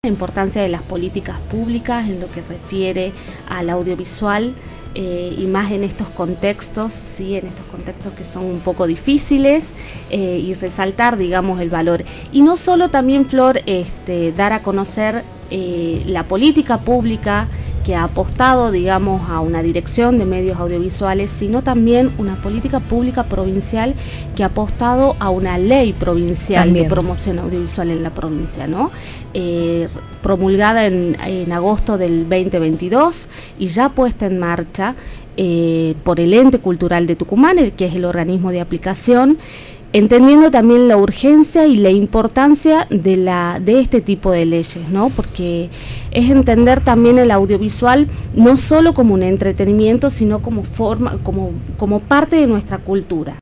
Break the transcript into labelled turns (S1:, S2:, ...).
S1: La importancia de las políticas públicas en lo que refiere al audiovisual y más en estos contextos, ¿sí? En estos contextos que son un poco difíciles y resaltar, digamos, el valor. Y no solo también, Flor, dar a conocer la política pública que ha apostado, digamos, a una dirección de medios audiovisuales, sino también una política pública provincial que ha apostado a una ley provincial también de promoción audiovisual en la provincia, ¿no? Promulgada en agosto del 2022 y ya puesta en marcha por el Ente Cultural de Tucumán, que es el organismo de aplicación, entendiendo también la urgencia y la importancia de este tipo de leyes, ¿no? Porque es entender también el audiovisual no solo como un entretenimiento, sino como parte de nuestra cultura.